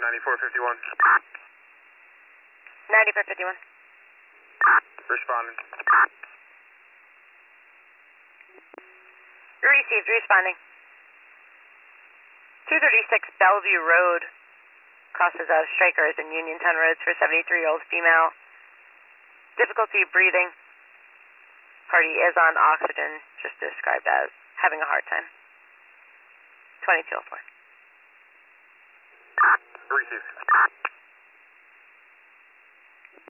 9451. 9451. Responding. Received, responding. 236 Bellevue Road. Crosses out of Strikers and Uniontown Roads for 73-year-old female. Difficulty breathing. Party is on oxygen, just described as having a hard time. 2204. Received.